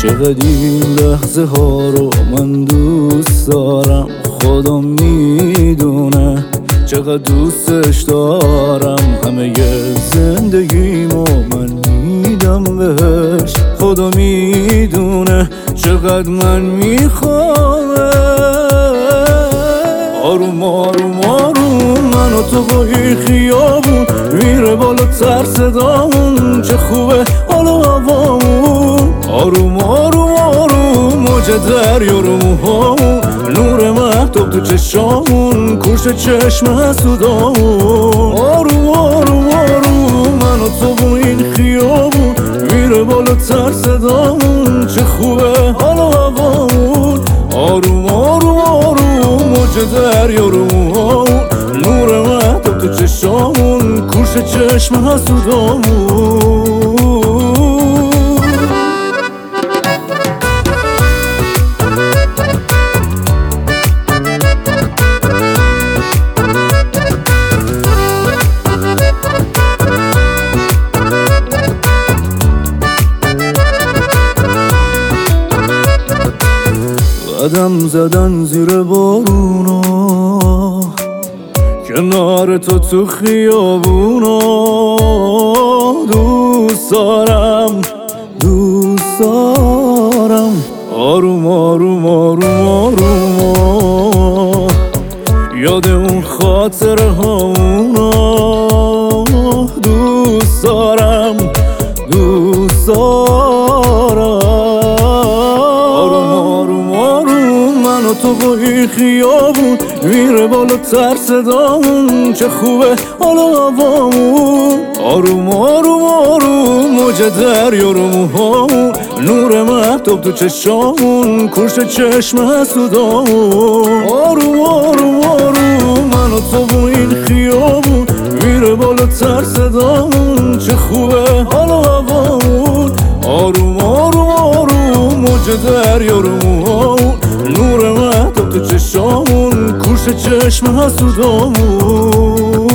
چقدر این لحظه ها رو من دوست دارم، خدا میدونه چقدر دوستش دارم. همه زندگیمو من میدم بهش، خدا میدونه چقدر من میخوام. آروم آروم آروم من و تو با این خیابون، میره بالا تر صدامون، چه خوبه حالا هوامون. آروم آروم آروم موج دریا رو موهامون، نور مهتاب تو چشامون، کشت چشم حسودامون. آروم آروم آروم من و تو با این خیابون، میره بالا تر صدامون، چه خوبه حالا هوامون. آروم آروم آروم موج دریا رو موهامون، نور مهتاب تو چشامون، کشت چشم حسودامون. قدم زدن زیر بارونا، کنار تو خیابونا. دوست دارم دوست دارم. آروم آروم آروم آروم یاد اون خاطره هامونا. دوست دارم دوست دارم. تو با این خیابون، میره بالا تر صدامون، چه خوبه حالا هوامون. آروم آروم آروم موج دریا رو موهامون، نور مهتاب تو چشامون، کشت چشم حسودامون. آروم آروم آروم من و تو با این خیابون، میره بالا تر صدامون، چه خوبه حالا هوامون. آروم آروم آروم موج دریا رو موهامون، نور مهتاب تو چشامون، کشت چشم حسودامون.